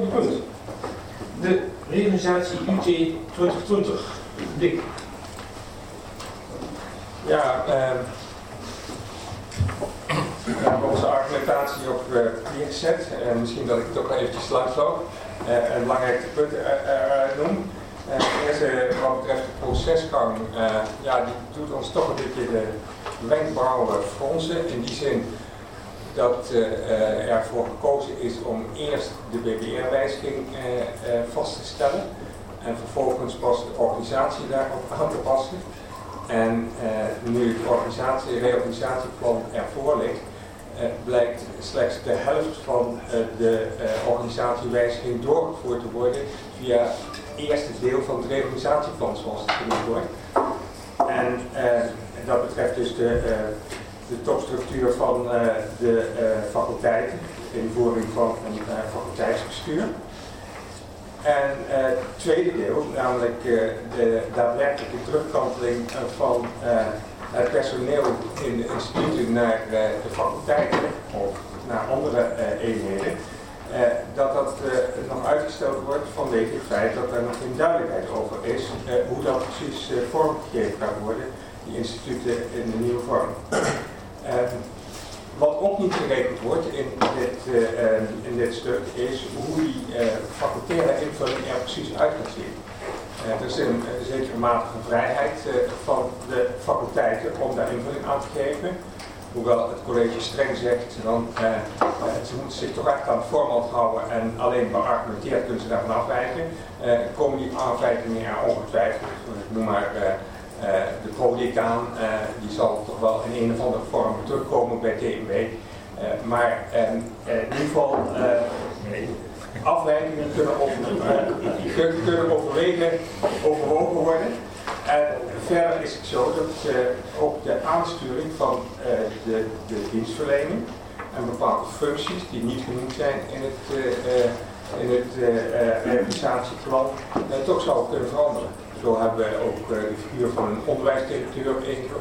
volgende punt. De reorganisatie UT 2020. Dick. Ja, we hebben onze argumentatie op neergezet. Misschien dat ik het ook wel eventjes langsloop. Een belangrijke punt noem. Eerst wat betreft de procesgang, ja, die doet ons toch een beetje de wenkbrauwen fronsen. In die zin dat ervoor gekozen is om eerst de BBR-wijziging vast te stellen. En vervolgens pas de organisatie daarop aan te passen. En nu het reorganisatieplan ervoor ligt, blijkt slechts de helft van de organisatiewijziging doorgevoerd te worden via het eerste deel van het reorganisatieplan, zoals het genoemd wordt. En dat betreft dus de topstructuur van de faculteiten, de invoering van een faculteitsbestuur. En het tweede deel, namelijk de daadwerkelijke terugkanteling van het personeel in de instituten naar de faculteiten of naar andere eenheden, dat nog uitgesteld wordt vanwege het feit dat er nog geen duidelijkheid over is hoe dat precies vormgegeven kan worden, die instituten in de nieuwe vorm. Wat ook niet gerekend wordt in dit stuk is hoe die facultaire invulling er precies uit gaat zien. Er is een zekere mate van vrijheid van de faculteiten om daar invulling aan te geven. Hoewel het college streng zegt, ze moeten zich toch echt aan het format houden en alleen beargumenteerd kunnen ze daarvan afwijken. Komen die afwijkingen er ongetwijfeld. Ik noem maar de pro-decaan, die zal toch wel in een of andere vorm terugkomen bij TMB. Maar in ieder geval afwijkingen kunnen overwogen worden. En verder is het zo dat ook de aansturing van de dienstverlening en bepaalde functies die niet genoemd zijn in het reorganisatieplan toch zou kunnen veranderen. Zo hebben we ook de figuur van een onderwijsdirecteur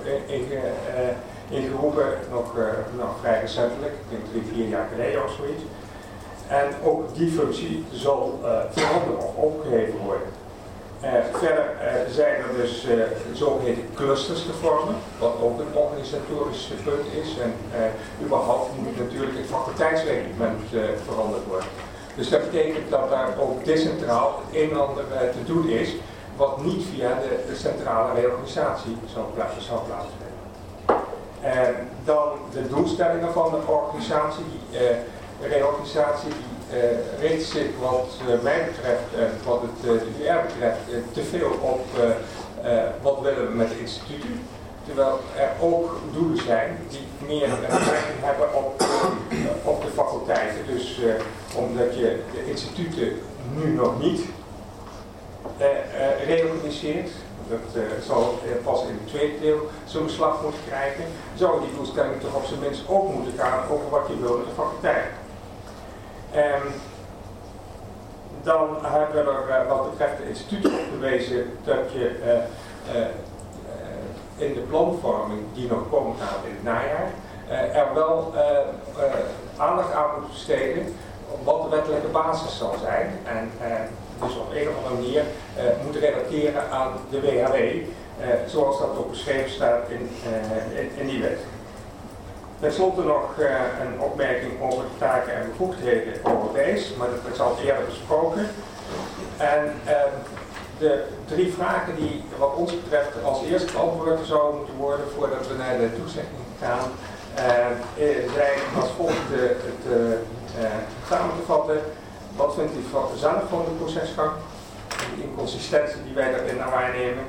ingeroepen, nog vrij recentelijk, ik denk 3-4 jaar geleden of zoiets. En ook die functie zal veranderen of opgeheven worden. Verder zijn er dus zogeheten clusters te vormen, wat ook een organisatorisch punt is. En überhaupt moet natuurlijk het faculteitsreglement veranderd worden. Dus dat betekent dat daar ook decentraal het een en ander te doen is, wat niet via de centrale reorganisatie zou plaatsvinden. Dan de doelstellingen van de organisatie, de reorganisatie richt zich wat mij betreft en wat het UR betreft te veel op wat willen we met de instituten. Terwijl er ook doelen zijn die meer betrekking hebben op de faculteiten. Dus omdat je de instituten nu nog niet reorganiseert, dat zal pas in het tweede deel zo'n slag moeten krijgen, zou die doelstelling toch op zijn minst ook moeten gaan over wat je wil met de faculteit. Dan hebben we er wat betreft de instituten op gewezen dat je in de planvorming die nog komen gaat in het najaar er wel aandacht aan moet besteden wat de wettelijke basis zal zijn en dus op een of andere manier moet relateren aan de WHW zoals dat ook beschreven staat in die wet. Ten slotte nog een opmerking over de taken en bevoegdheden OLW's, maar dat is al eerder besproken. En de 3 vragen die wat ons betreft als eerste beantwoord zouden moeten worden voordat we naar de toezegging gaan, zijn als volgt samen te vatten. Wat vindt u zelf van de procesgang? De inconsistentie die wij daarin waarnemen.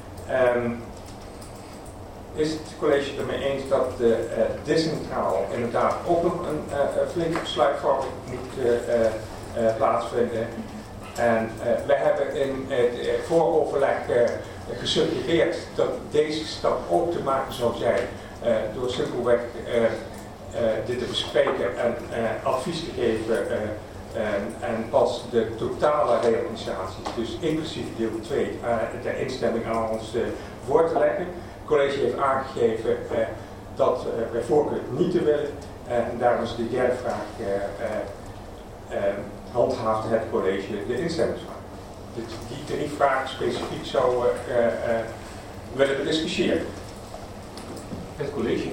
Is het college ermee eens dat decentraal inderdaad ook nog een flinke besluitvorming moet plaatsvinden? En wij hebben in het vooroverleg gesuggereerd dat deze stap ook te maken zou zijn door simpelweg dit te bespreken en advies te geven en pas de totale reorganisatie, dus inclusief deel 2, ter instemming aan ons voor te leggen. Het college heeft aangegeven dat bij voorkeur niet te willen en daarom is de derde vraag handhaafde het college de instemmingsvraag? Dus die 3 vragen specifiek zou willen bediscussiëren. Het college.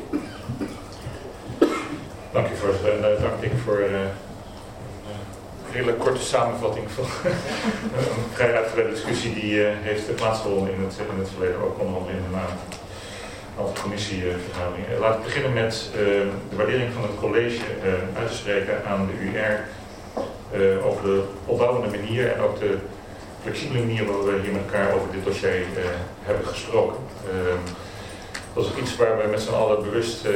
Dank u voorzitter en dank ik voor een hele korte samenvatting van een vrij uitgebreide discussie die heeft plaatsgevonden in het verleden, ook onder andere in een aantal commissievergaderingen. Laat ik beginnen met de waardering van het college uit te spreken aan de UR over de opbouwende manier en ook de flexibele manier waarop we hier met elkaar over dit dossier hebben gesproken. Dat is ook iets waar we met z'n allen bewust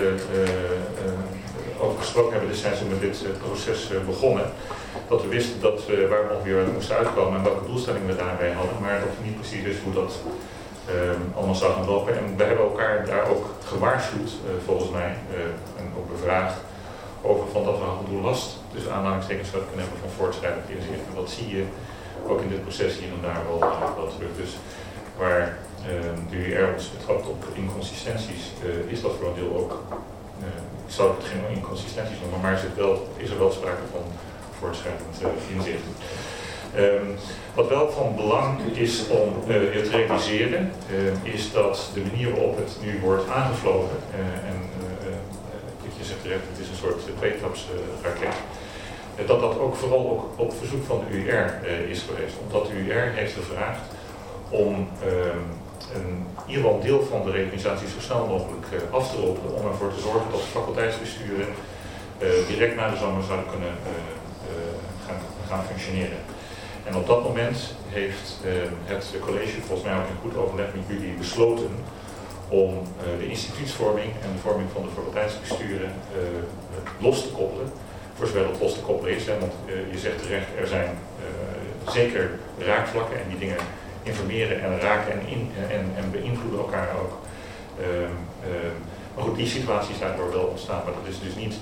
over gesproken hebben destijds toen we dit proces begonnen. Dat we wisten dat waar we ongeveer moesten uitkomen en welke doelstellingen we daarbij hadden, maar dat we niet precies wisten hoe dat allemaal zou gaan lopen. En we hebben elkaar daar ook gewaarschuwd, volgens mij, en ook bevraagd over van dat we af en toe last, dus aanhalingstekens zouden kunnen hebben van voortschrijdend inzicht. En dat zie je ook in dit proces hier en daar wel terug. Dus waar de UR ons betrapt op inconsistenties, is dat voor een deel ook, ik zou het geen inconsistenties noemen, maar is er wel sprake van voortschrijdend inzicht. Wat wel van belang is om je te realiseren, is dat de manier waarop het nu wordt aangevlogen, en je zegt terecht, het is een soort tweetapsraket, dat dat ook vooral ook op verzoek van de UR is geweest. Omdat de UR heeft gevraagd om in ieder geval een deel van de reorganisatie zo snel mogelijk af te ronden, om ervoor te zorgen dat de faculteitsbesturen direct na de zomer zouden kunnen gaan functioneren. En op dat moment heeft het college, volgens mij ook in goed overleg met jullie, besloten om de instituutsvorming en de vorming van de faculteitsbesturen los te koppelen. Voor zover dat los te koppelen is, hè, want je zegt terecht, er zijn zeker raakvlakken en die dingen informeren en raken en beïnvloeden elkaar ook. Maar goed, die situatie is daardoor wel ontstaan, maar dat is dus niet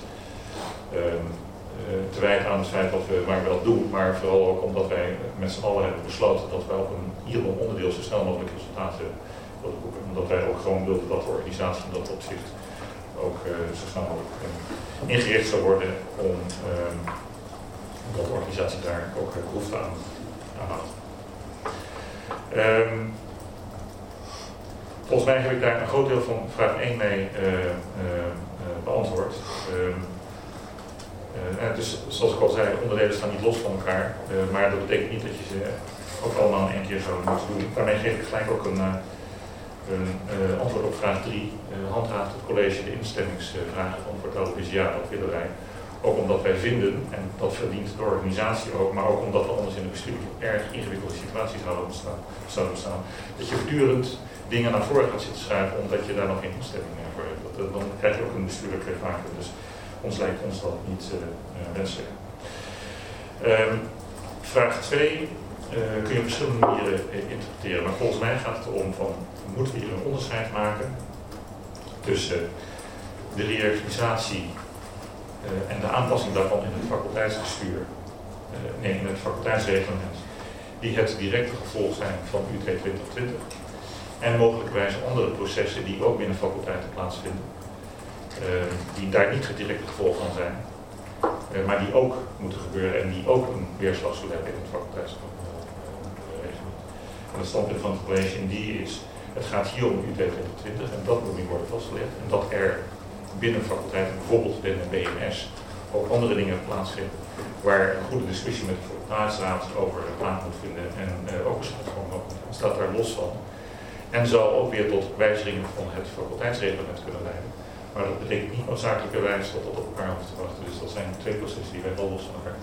te wijten aan het feit dat we maar wel doen, maar vooral ook omdat wij met z'n allen hebben besloten dat wij op ieder onderdeel zo snel mogelijk resultaten willen boeken. Omdat wij ook gewoon wilden dat de organisatie in dat opzicht ook zo snel mogelijk ingericht zou worden om dat de organisatie daar ook behoefte aan had. Volgens mij heb ik daar een groot deel van vraag 1 mee beantwoord. Dus zoals ik al zei, de onderdelen staan niet los van elkaar, maar dat betekent niet dat je ze ook allemaal in één keer zo moet doen. Daarmee geef ik gelijk ook een antwoord op vraag 3. Handhaaft het college de instemmingsvragen van voor televisie? Ja, dat willen wij. Ook omdat wij vinden, en dat verdient de organisatie ook, maar ook omdat we anders in de bestuurlijk erg ingewikkelde situaties zouden bestaan, dat je voortdurend dingen naar voren gaat zitten schuiven omdat je daar nog geen instemming voor hebt. Dan krijg je ook een bestuurlijke vacuüm. Dus ons lijkt ons dat niet wenselijk. Vraag 2 kun je op verschillende manieren interpreteren, maar volgens mij gaat het erom van, moeten we hier een onderscheid maken tussen de reorganisatie en de aanpassing daarvan in het faculteitsbestuur, in het faculteitsreglement, die het directe gevolg zijn van UT 2020 en mogelijkerwijs andere processen die ook binnen faculteiten plaatsvinden, die daar niet het directe gevolg van zijn, maar die ook moeten gebeuren en die ook een weerslag zullen hebben in het faculteitsreglement. En het standpunt van het college in die is, het gaat hier om UT 2020 en dat moet nu worden vastgelegd en dat er binnen faculteiten, bijvoorbeeld binnen BMS, ook andere dingen plaatsvinden waar een goede discussie met de faculteitsraad over plaats moet vinden en ook staat daar los van. En zal ook weer tot wijzigingen van het faculteitsreglement kunnen leiden. Maar dat betekent niet noodzakelijkerwijs dat dat op elkaar hoeft te wachten. Dus dat zijn 2 processen die wij wel los van elkaar.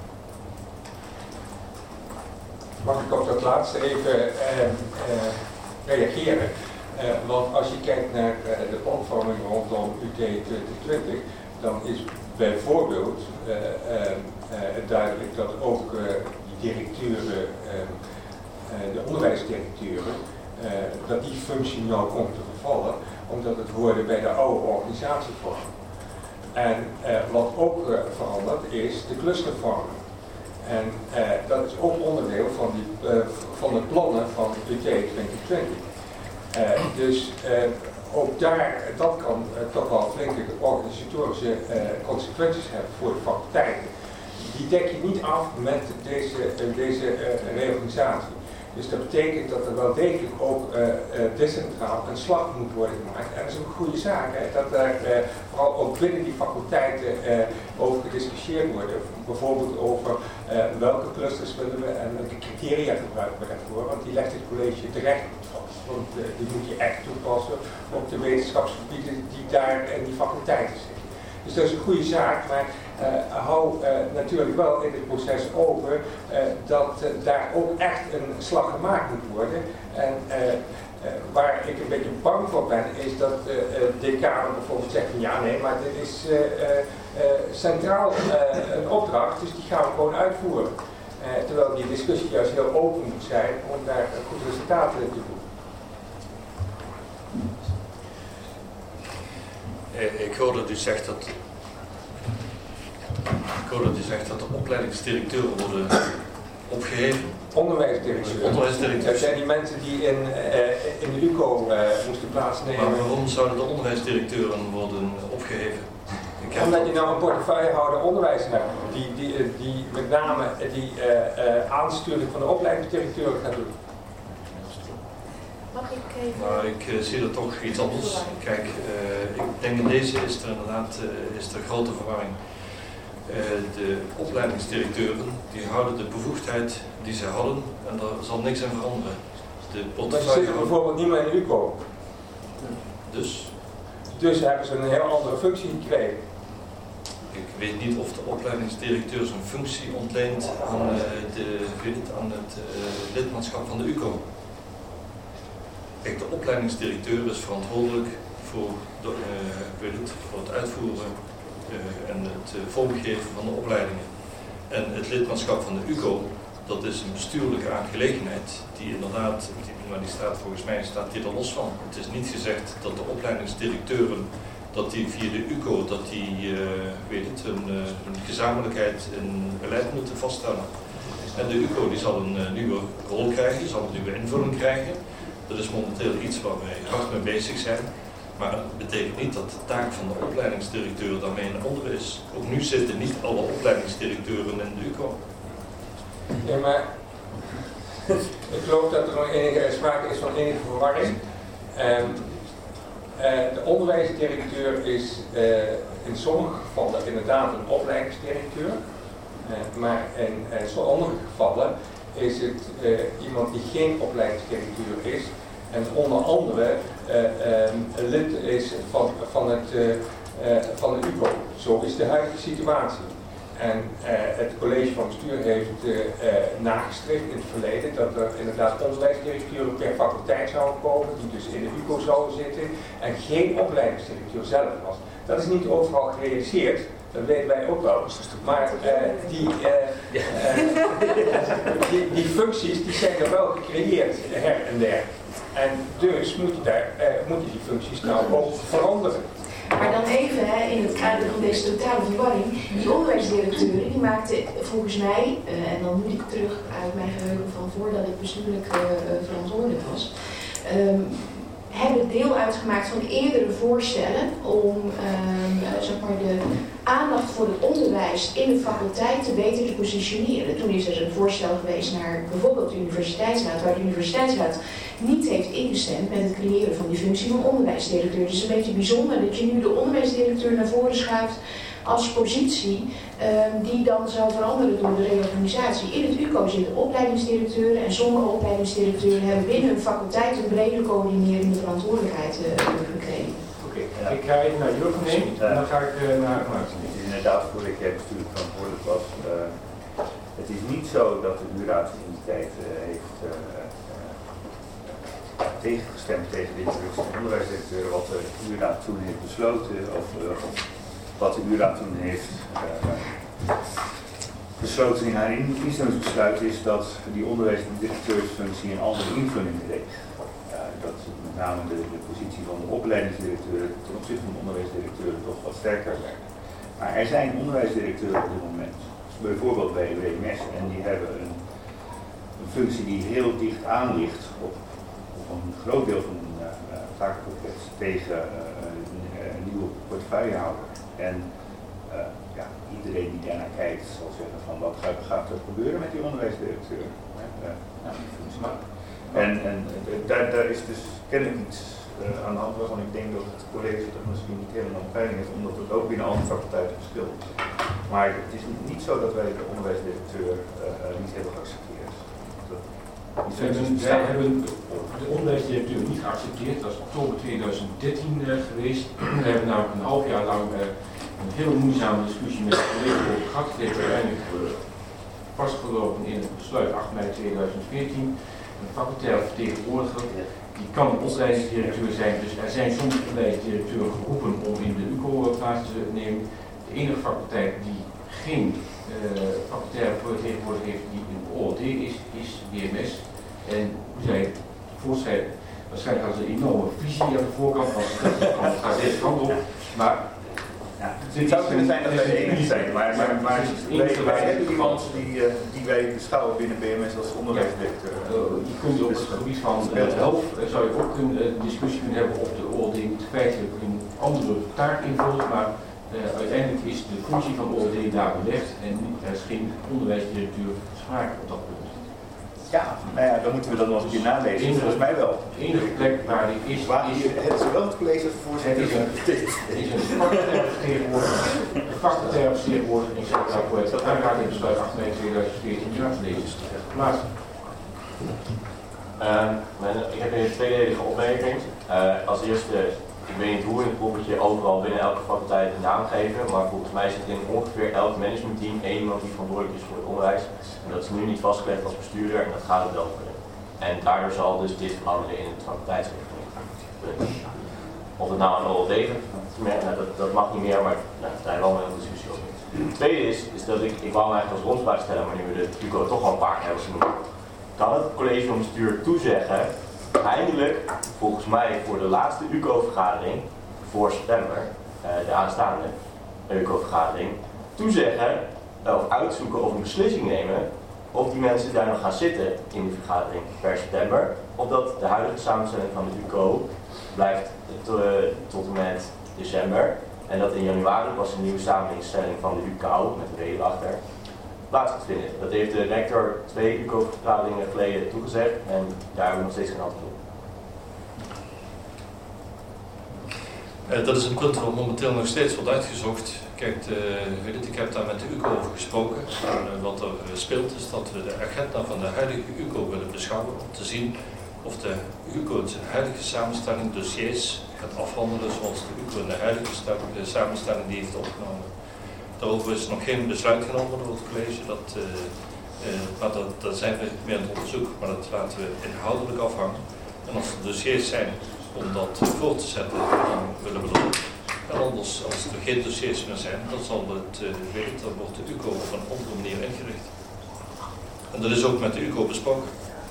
Mag ik op dat laatste even reageren? Want als je kijkt naar de planvorming rondom UT 2020, dan is bijvoorbeeld duidelijk dat ook die directeuren, de onderwijsdirecteuren, dat die functie nou komt te vervallen, omdat het hoorde bij de oude organisatievorm. En wat ook verandert is de clustervorming. En dat is ook onderdeel van de plannen van UT 2020. Dus ook dat kan toch wel flinke organisatorische consequenties hebben voor de faculteiten. die dek je niet af met deze reorganisatie. Dus dat betekent dat er wel degelijk ook decentraal een slag moet worden gemaakt. En dat is ook een goede zaak, hè, dat er vooral ook binnen die faculteiten over gediscussieerd wordt. Bijvoorbeeld over welke clusters willen we en welke criteria gebruiken we daarvoor. Want die legt het college terecht vast. Want die moet je echt toepassen op de wetenschapsgebieden die daar in die faculteiten zitten. Dus dat is een goede zaak, maar hou natuurlijk wel in het proces over dat daar ook echt een slag gemaakt moet worden. En waar ik een beetje bang voor ben, is dat decanen bijvoorbeeld zeggen van ja nee, maar dit is centraal een opdracht, dus die gaan we gewoon uitvoeren. Terwijl die discussie juist heel open moet zijn om daar goed resultaten te doen. Ik hoor dat u zegt dat de opleidingsdirecteuren worden opgeheven. Onderwijsdirecteuren. Dat zijn die mensen die in de UCO moesten plaatsnemen. Maar waarom zouden de onderwijsdirecteuren worden opgeheven? Omdat je nou een portefeuillehouder onderwijs hebt, die met name die aansturing van de opleidingsdirecteuren gaat doen. Mag ik even? Maar ik zie er toch iets anders. Kijk, ik denk in deze is er inderdaad grote verwarring. De opleidingsdirecteuren die houden de bevoegdheid die ze hadden en daar zal niks aan veranderen. Maar ze zitten bijvoorbeeld niet meer in de UCO. Dus hebben ze een heel andere functie gekregen. Ik weet niet of de opleidingsdirecteur zijn functie ontleent aan het lidmaatschap van de UCO. Kijk, de opleidingsdirecteur is verantwoordelijk voor het uitvoeren en het vormgeven van de opleidingen. En het lidmaatschap van de UCO, dat is een bestuurlijke aangelegenheid die inderdaad, maar volgens mij staat die er los van. Het is niet gezegd dat de opleidingsdirecteuren, dat die via de UCO, dat die hun gezamenlijkheid in beleid moeten vaststellen. En de UCO die zal een nieuwe rol krijgen, zal een nieuwe invulling krijgen. Dat is momenteel iets waar wij hard mee bezig zijn. Maar het betekent niet dat de taak van de opleidingsdirecteur daarmee een andere is. Ook nu zitten niet alle opleidingsdirecteuren in de UCO. Ja, maar ik geloof dat er nog enige sprake is van enige verwarring. De onderwijsdirecteur is in sommige gevallen inderdaad een opleidingsdirecteur. Maar in sommige gevallen is het iemand die geen opleidingsdirecteur is. En onder andere een lid is van de UCO. Zo is de huidige situatie. En het college van bestuur heeft nagestreefd in het verleden dat er inderdaad onderwijsdirecteuren per faculteit zouden komen, die dus in de UCO zouden zitten en geen opleidingsdirecteur zelf was. Dat is niet overal gerealiseerd, dat weten wij ook wel. Maar die functies die zijn er wel gecreëerd, her en der. En dus moeten die functies nou ook veranderen. Maar dan even, in het kader van deze totale verwarring, die onderwijsdirecteuren die maakten volgens mij, en dan moet ik terug uit mijn geheugen van voordat ik bestuurlijk verantwoordelijk was, hebben deel uitgemaakt van eerdere voorstellen om zeg maar de aandacht voor het onderwijs in de faculteiten beter te positioneren. Toen is er een voorstel geweest naar bijvoorbeeld de universiteitsraad, waar de universiteitsraad niet heeft ingestemd met het creëren van die functie van onderwijsdirecteur. Dus het is een beetje bijzonder dat je nu de onderwijsdirecteur naar voren schuift als positie die dan zou veranderen door de reorganisatie. In het UCO zitten opleidingsdirecteuren en sommige opleidingsdirecteuren hebben binnen hun faculteit een brede coördinerende verantwoordelijkheid gekregen. Oké, ik ga even naar Jurgen nemen en dan ga ik naar Maarten. Het is inderdaad, voordat jij bestuurlijk verantwoordelijk was, het is niet zo dat de U-raad in die tijd heeft tegengestemd tegen de introductie van onderwijsdirecteur. Wat de U-raad toen heeft besloten, of wat de U-raad toen heeft besloten in haar instellingsbesluit, is dat die onderwijsdirecteursfunctie een andere invulling kreeg. Dat met name de positie van de opleidingsdirecteur ten opzichte van de onderwijsdirecteur toch wat sterker zijn. Maar er zijn onderwijsdirecteuren op dit moment, bijvoorbeeld bij de WMS, en die hebben een functie die heel dicht aan ligt op een groot deel van hun takenpakket tegen een nieuwe portefeuillehouder. En iedereen die daarnaar kijkt zal zeggen van wat gaat er gebeuren met die onderwijsdirecteur. En daar is dus kennelijk iets aan de hand waarvan ik denk dat het college toch misschien niet helemaal een peiling heeft, omdat het ook binnen alle faculteiten verschilt. Maar het is niet zo dat wij de onderwijsdirecteur niet hebben geaccepteerd. Wij hebben de onderwijsdirecteur niet geaccepteerd, dat is oktober 2013 geweest. We hebben namelijk een half jaar lang een heel moeizame discussie met de college over gehad. Het heeft uiteindelijk vastgelopen in het besluit 8 mei 2014. Een facultaire vertegenwoordiger, die kan opleidingsdirecteur zijn, dus er zijn soms opleidingsdirecteuren geroepen om in de UCO plaats te nemen. De enige faculteit die geen facultaire vertegenwoordiger heeft die een OLD is BMS. En hoe zij voorschrijven, waarschijnlijk hadden ze een enorme visie aan de voorkant, want het gaat deze kant op. Maar het zou kunnen zijn dat wij de enige zijn, maar wij hebben iemand die wij beschouwen binnen BMS als onderwijsdirecteur. Je kunt op het gebied van helft zou je ook een discussie kunnen hebben of de OLD feitelijk een andere taak invult, maar uiteindelijk is de functie van de OLD daar belegd en er is geen onderwijsdirecteur sprake op dat punt. Ja, nou ja, dan moeten we dat nog eens een keer nalezen. Volgens mij wel. De enige plek waar die is... Het is wel het college voorzitter. Het is een facultaire vertegenwoordiger in Zuid-Afrika. Dat uiteraard in besluit 8 mei 2014 jaarverleden geplaatst. Ik heb een tweedelige opmerking. Als eerste, ik weet niet hoe in het poppetje overal binnen elke faculteit een naam geven, maar volgens mij zit in ongeveer elk managementteam één iemand die verantwoordelijk is voor het onderwijs. En dat is nu niet vastgelegd als bestuurder en dat gaat het wel worden. En daardoor zal dus dit veranderen in het faculteitsrecht. Of het nou een OLD is, dat mag niet meer, maar daar hebben we wel een discussie over. Het tweede is dat ik wou eigenlijk als rondspraak stellen, maar nu we de UCO toch al een paar keer hebben genoemd. Kan het college van bestuur toezeggen, eindelijk, volgens mij voor de laatste UCO-vergadering, voor september, de aanstaande UCO-vergadering, toezeggen of uitzoeken of een beslissing nemen of die mensen daar nog gaan zitten in de vergadering per september, of dat de huidige samenstelling van de UCO blijft tot en met december en dat in januari pas een nieuwe samenstelling van de UCO met de reden achter plaats gaat vinden. Dat heeft de rector 2 UCO-vergaderingen geleden toegezegd en daar hebben we nog steeds geen antwoord op. Dat is een punt waar momenteel nog steeds wordt uitgezocht. Kijk, ik heb daar met de UCO over gesproken. En wat er speelt is dat we de agenda van de huidige UCO willen beschouwen om te zien of de UCO de huidige samenstelling dossiers gaat afhandelen zoals de UCO in de huidige samenstelling die heeft opgenomen. Daarover is nog geen besluit genomen door het college, maar dat zijn we mee aan het onderzoek, maar dat laten we inhoudelijk afhangen. En als er dossiers zijn om dat voor te zetten, dan willen we dat. En anders, als er geen dossiers meer zijn, dan zal het dan wordt de UCO op een andere manier ingericht. En dat is ook met de UCO besproken.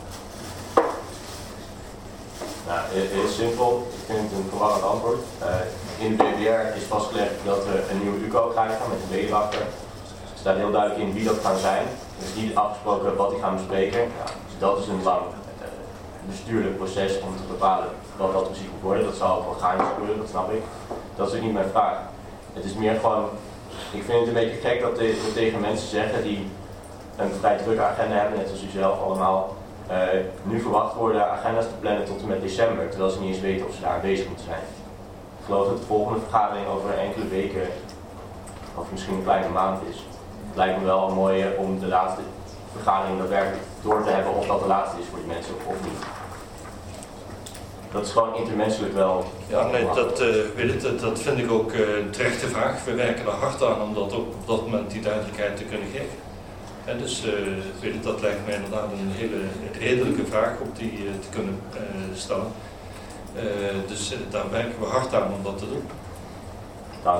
Nou, het is simpel. Ik vind het een verwarrend antwoord. In de BBR is vastgelegd dat we een nieuwe UCO krijgen met een B-wachter. Er staat heel duidelijk in wie dat gaan zijn. Er is niet afgesproken wat die gaan bespreken. Ja, dus dat is een lang bestuurlijk proces om te bepalen wat dat precies moet worden. Dat zal ook organisch gebeuren, dat snap ik. Dat is ook niet mijn vraag. Het is meer gewoon, ik vind het een beetje gek dat we tegen mensen zeggen die een vrij drukke agenda hebben, net zoals u zelf allemaal, nu verwacht worden agenda's te plannen tot en met december, terwijl ze niet eens weten of ze daar aanwezig moeten zijn. Ik geloof dat de volgende vergadering over enkele weken, of misschien een kleine maand is. Het lijkt me wel mooi om de laatste vergadering daadwerkelijk door te hebben of dat de laatste is voor die mensen of niet. Dat is gewoon intermenselijk wel. Ja, nee, dat vind ik ook een terechte vraag. We werken er hard aan om dat ook op dat moment die duidelijkheid te kunnen geven. En dus dat lijkt mij inderdaad een hele redelijke vraag om die te kunnen stellen. Dus daar werken we hard aan om dat te doen. Dank.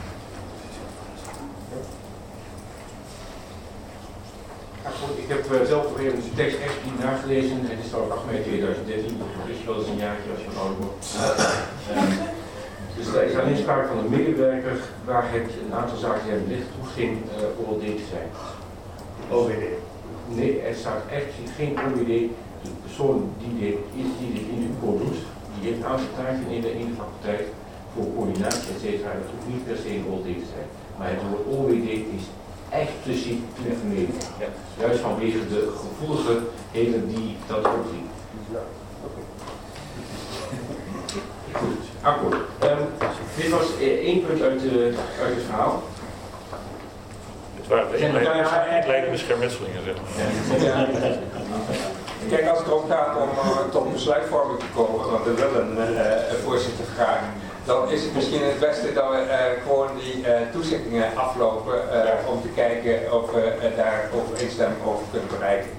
Ja, goed, ik heb zelf nog even de tekst echt niet nagelezen. Het is al 8 mei 2013, dus wel eens een jaartje als je van ouder wordt. Dus er is alleen sprake van een medewerker waar het een aantal zaken hebben licht toeging OLD te zijn. OWD? Nee, er staat echt geen OWD. De persoon die dit in de UCO doet, die heeft een aantal taken in de faculteit voor coördinatie, etc. Dat hoeft niet per se een OLD te zijn. maar het woord OWD is expliciet vermeden. Ja. Juist vanwege de gevoeligheden die dat opzien. Goed, akkoord. Dit was 1 punt uit het verhaal. Het waren de kleine beschermutselingen, zeg maar. Ja. Kijk, als het erom gaat om tot besluitvorming te komen, want we willen een voorzitter vragen, dan is het misschien het beste dat we gewoon die toezeggingen aflopen om te kijken of we daar overeenstemming over kunnen bereiken.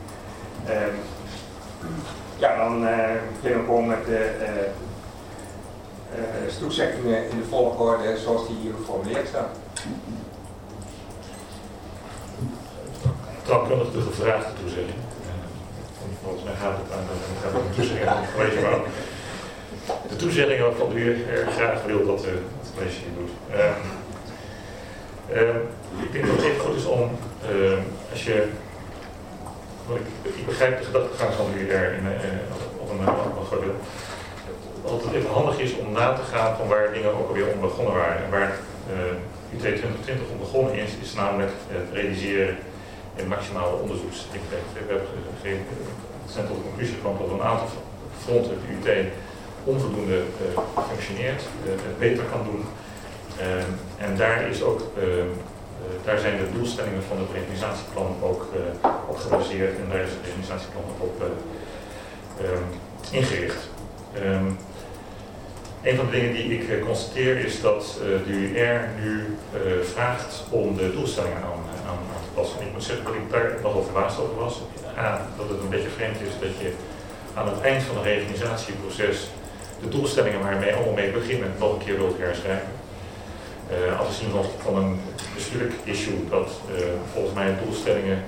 Ja, dan beginnen we gewoon met de toezeggingen in de volgorde zoals die hier geformuleerd staan. Taalkundig de gevraagde toezegging. Volgens mij gaat het aan de toezegging aan het college, maar de toezegging waarvan u graag wil dat het college hier doet. Ik denk dat het even goed is om, als je, ik begrijp de gedachtegang van u er op een groot deel, dat het even handig is om na te gaan van waar dingen ook alweer om begonnen waren. En waar UT 2020 om begonnen is namelijk het realiseren in maximale onderzoekseffect. We zijn tot de conclusie gekomen dat op een aantal fronten de UT onvoldoende functioneert, het beter kan doen. En daar is ook, daar zijn de doelstellingen van het reorganisatieplan ook op gebaseerd en daar is het reorganisatieplan ook op ingericht. Een van de dingen die ik constateer is dat de UR nu vraagt om de doelstellingen aan te passen. En ik moet zeggen dat ik daar nogal verbaasd over was. Dat het een beetje vreemd is dat je aan het eind van het reorganisatieproces de doelstellingen waar we allemaal mee beginnen nog een keer wilt herschrijven. Afgezien van een bestuurlijk issue dat volgens mij doelstellingen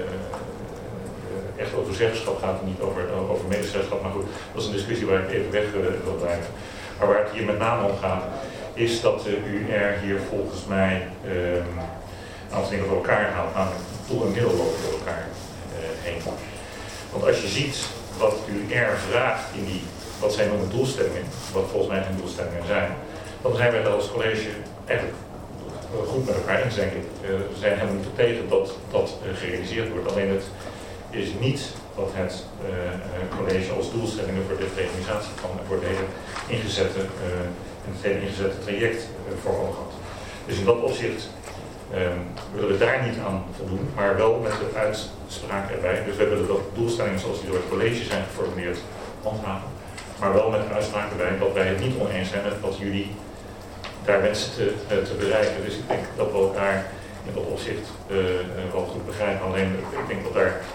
echt over zeggenschap gaat en niet over medezeggenschap. Maar goed, dat is een discussie waar ik even weg wil blijven. Maar waar het hier met name om gaat, is dat de UR hier volgens mij een aantal dingen door elkaar haalt, namelijk doel en middel lopen door elkaar heen. Want als je ziet wat de UR vraagt in die, wat zij noemen doelstellingen, wat volgens mij geen doelstellingen zijn, dan zijn wij als college eigenlijk goed met elkaar eens, denk ik. We zijn helemaal niet tegen dat dat gerealiseerd wordt. Alleen het is niet wat het college als doelstellingen voor dit reorganisatieplan en voor het hele ingezette traject voor ogen had. Dus in dat opzicht willen we daar niet aan voldoen, maar wel met de uitspraak erbij. Dus we willen dat doelstellingen zoals die door het college zijn geformuleerd handhaven, maar wel met de uitspraak erbij dat wij het niet oneens zijn met wat jullie daar wensen te bereiken. Dus ik denk dat we elkaar in dat opzicht wel goed begrijpen. Alleen ik denk dat daar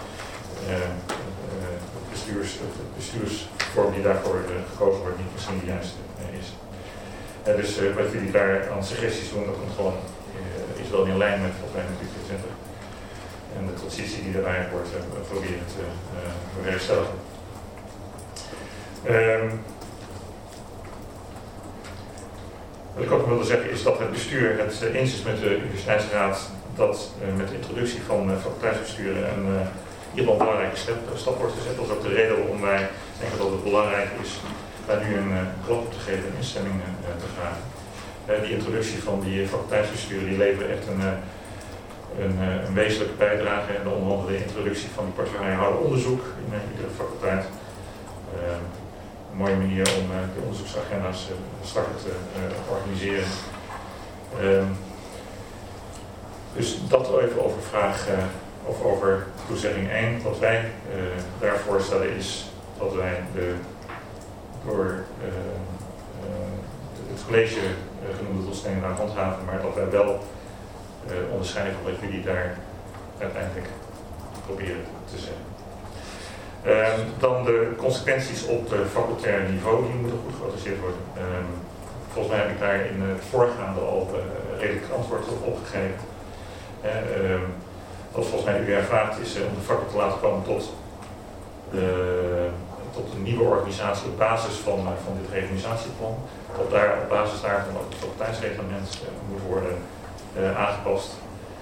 de bestuursvorm die daarvoor gekozen wordt niet misschien de juiste is. Dus wat jullie daar aan suggesties doen, dat komt gewoon, is wel in lijn met wat wij natuurlijk zetten. En de transitie die daarbij wordt proberen te bewerkstelligen. Wat ik ook wilde zeggen is dat het bestuur het eens is met de Universiteitsraad dat met de introductie van faculteitsbesturen een hierbij een belangrijke stap wordt gezet. Dat is ook de reden waarom wij denken dat het belangrijk is daar nu een klap op te geven en instemming te vragen. Die introductie van die faculteitsbesturen die leveren echt een wezenlijke bijdrage en onder andere de introductie van die portefeuillehouder onderzoek in iedere faculteit. Een mooie manier om de onderzoeksagenda's strakker te organiseren. Dus dat even over vraag of over toezegging 1. Wat wij daarvoor stellen is dat wij door het college genoemde doelstellingen naar handhaven, maar dat wij wel onderschrijven wat jullie daar uiteindelijk proberen te zeggen. Dan de consequenties op de facultair niveau, die moeten goed geadresseerd worden. Volgens mij heb ik daar in het voorgaande al redelijk antwoord op gegeven. Wat volgens mij de UR vraagt is om de faculteit te laten komen tot een nieuwe organisatie op basis van dit reorganisatieplan. Dat daar op basis daarvan ook het faculteitsreglement moet worden aangepast.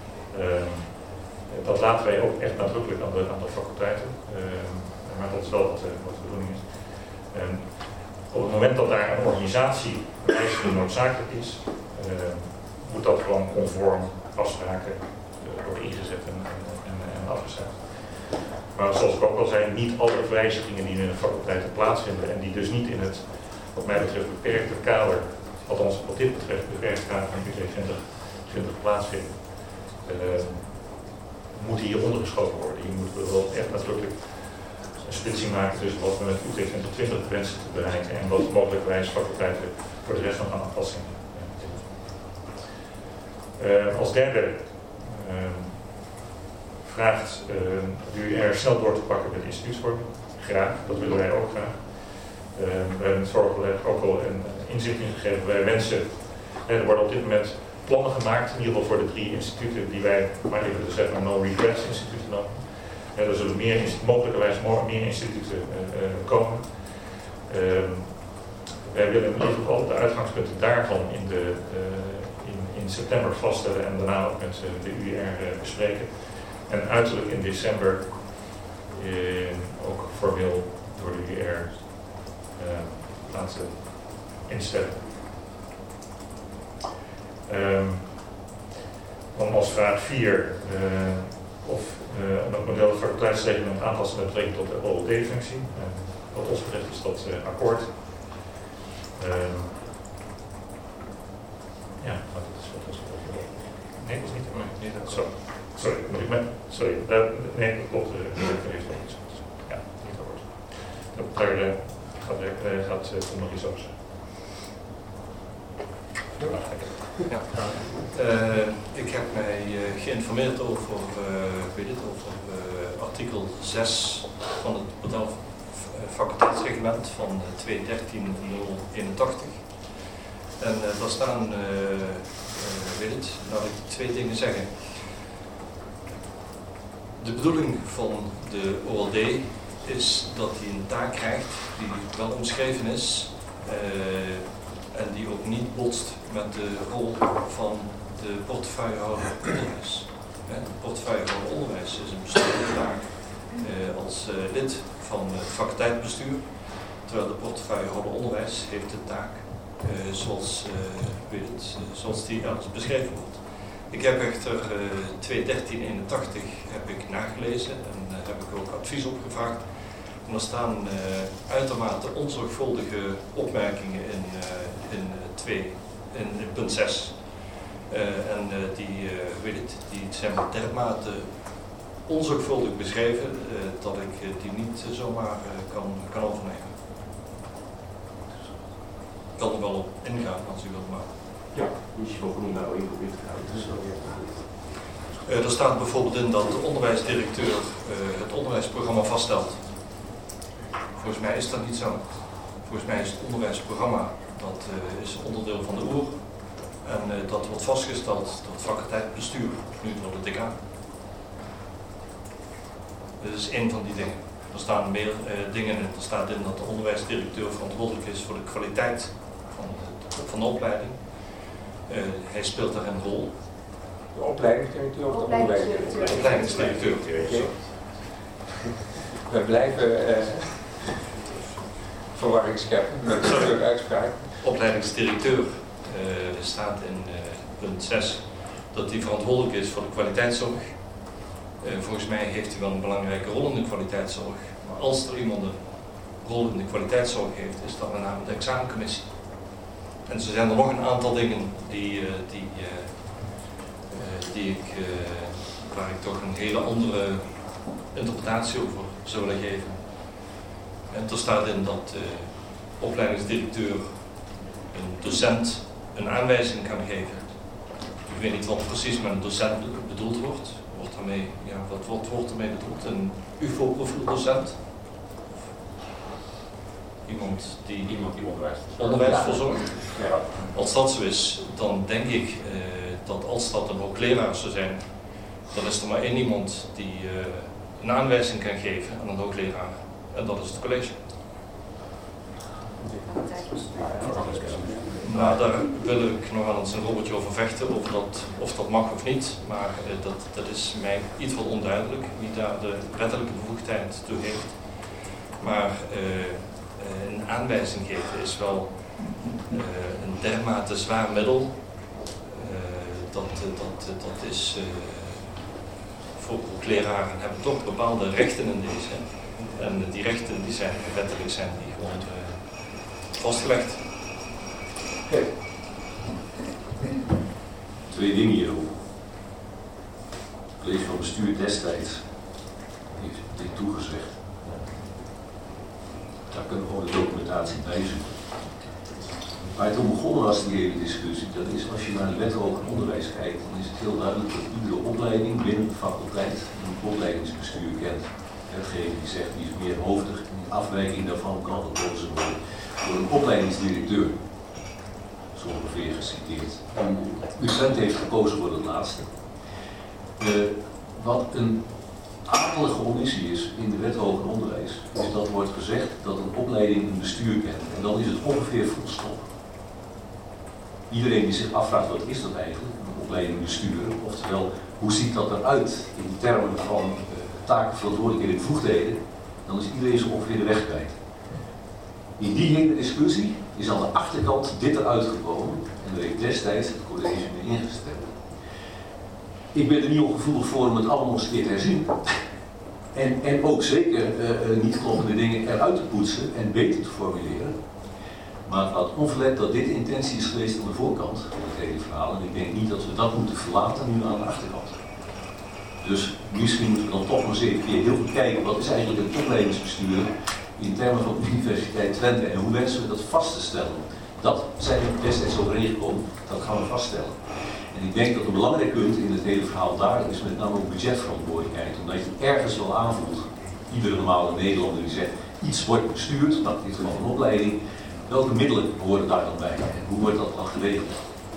Dat laten wij ook echt nadrukkelijk aan de faculteiten. Maar dat is wel wat de bedoeling is. Op het moment dat daar een organisatiewijziging noodzakelijk is, moet dat gewoon conform afspraken worden ingezet en afgezet. Maar zoals ik ook al zei, niet alle wijzigingen die in de faculteiten plaatsvinden en die dus niet in het, wat mij betreft, beperkte kader, althans wat dit betreft, beperkte kader van UT 2020 plaatsvinden, moeten hier ondergeschoven worden. Hier moeten we wel echt natuurlijk een splitsing maken tussen wat we met UT 2020 wensen te bereiken en wat mogelijkwijs faculteiten voor de rest nog aan aanpassing. Als derde vraagt de UR snel door te pakken met instituutsvorming. Graag, dat willen wij ook graag. We hebben het vorige ook al een inzicht in gegeven. Wij wensen, er worden op dit moment plannen gemaakt, in ieder geval voor de 3 instituten die wij, maar even te zeggen, no regrets instituten noemen. Er zullen mogelijkerwijs meer instituten komen. Wij willen in ieder geval de uitgangspunten daarvan in september vaststellen en daarna ook met de UR bespreken. En uiterlijk in december ook formeel door de UR laten instellen. Dan als vraag 4 of het model de faculteitsregeling aanpassen met betrekking tot de OLD-functie. Wat ons betreft is dat akkoord. Ja, dat is wat ons betreft. Nee, dat is niet. Nee, dat is zo. Sorry, moet ik met. Sorry, nee, dat klopt. Ja, niet akkoord. Daar gaat Tom nog iets over zeggen. Ja. Ik heb mij geïnformeerd over, over artikel 6 van het model faculteitsreglement van 213.081. En daar staan, laat ik 2 dingen zeggen. De bedoeling van de OLD is dat hij een taak krijgt die wel omschreven is en die ook niet botst met de rol van de portefeuillehouder onderwijs. De portefeuillehouder onderwijs is een bestuurlijke taak als lid van het faculteitsbestuur, terwijl de portefeuillehouder onderwijs heeft de taak zoals die elders beschreven wordt. Ik heb echter 21381 heb ik nagelezen en heb ik ook advies opgevraagd. En er staan uitermate onzorgvuldige opmerkingen in punt 6. Die zijn dermate onzorgvuldig beschreven dat ik die niet zomaar kan overnemen. Ik kan er wel op ingaan als u wilt, maar... Ja, dus je wil niet nou in probeert te gaan. Er staat bijvoorbeeld in dat de onderwijsdirecteur het onderwijsprogramma vaststelt. Volgens mij is dat niet zo. Volgens mij is het onderwijsprogramma, dat is onderdeel van de OER. En dat wordt vastgesteld door het faculteitsbestuur, nu door de decaan. Dit is één van die dingen. Er staan meer dingen in. Er staat in dat de onderwijsdirecteur verantwoordelijk is voor de kwaliteit van de opleiding. Hij speelt daar een rol. De opleidingsdirecteur of de onderwijsdirecteur? De opleidingsdirecteur. We blijven verwarring scheppen met de uitspraak. Opleidingsdirecteur staat in punt 6 dat hij verantwoordelijk is voor de kwaliteitszorg. Volgens mij heeft hij wel een belangrijke rol in de kwaliteitszorg. Maar als er iemand een rol in de kwaliteitszorg heeft, is dat met name de examencommissie. En zo zijn er nog een aantal dingen waar ik toch een hele andere interpretatie over zou willen geven. En er staat in dat de opleidingsdirecteur een docent een aanwijzing kan geven. Ik weet niet wat precies met een docent bedoeld wordt. Wat wordt ermee bedoeld? Een UFO-profieldocent? Iemand die onderwijs verzorgt. Ja. Als dat zo is, dan denk ik dat als dat een hoogleraar zou zijn, dan is er maar één iemand die een aanwijzing kan geven aan een hoogleraar. En dat is het college. Nou, daar wil ik nog wel eens een robotje over vechten, of dat mag of niet. Maar dat is mij iets wat onduidelijk, wie daar de wettelijke bevoegdheid toe heeft. Maar een aanwijzing geven is wel een dermate zwaar middel dat is voor leraren hebben toch bepaalde rechten in deze. En die rechten die zijn wettelijk zijn die gewoon vastgelegd. Okay. 2 dingen hierover. Het college van bestuur destijds heeft dit toegezegd. Daar kunnen we gewoon de documentatie bij zoeken. Waar het om begonnen was, die hele discussie, dat is als je naar de wet hoger onderwijs kijkt, dan is het heel duidelijk dat iedere opleiding binnen de faculteit een opleidingsbestuur kent. Degene die zegt die is meer hoofdig, in afwijking daarvan kan gekozen worden door een opleidingsdirecteur. Zo ongeveer geciteerd. UCent heeft gekozen voor het laatste. Wat een akelige omissie is in de wet hoger onderwijs, is dat wordt gezegd dat een opleiding een bestuur kent. En dan is het ongeveer volstop. Iedereen die zich afvraagt wat is dat eigenlijk, een opleiding besturen, oftewel hoe ziet dat eruit in termen van taken, verantwoordelijkheden en bevoegdheden, dan is iedereen zo ongeveer de weg kwijt. In die hele discussie is aan de achterkant dit eruit gekomen en daar heeft destijds het college mee ingestemd. Ik ben er niet ongevoelig voor om het allemaal eens een keer te herzien. En ook zeker niet kloppende dingen eruit te poetsen en beter te formuleren. Maar het laat onverlet dat dit de intentie is geweest aan de voorkant van het hele verhaal. En ik denk niet dat we dat moeten verlaten nu aan de achterkant. Dus misschien moeten we dan toch nog eens even heel goed kijken wat is eigenlijk het opleidingsbestuur in termen van de Universiteit Twente en hoe wensen we dat vast te stellen. Dat zijn we destijds overeengekomen, dat gaan we vaststellen. En ik denk dat een belangrijk punt in het hele verhaal daar is met name ook budgetverantwoordelijkheid. Omdat je ergens wel aanvoelt, iedere normale Nederlander die zegt iets wordt bestuurd, dat is wel een opleiding. Welke middelen horen daar dan bij en hoe wordt dat dan geregeld?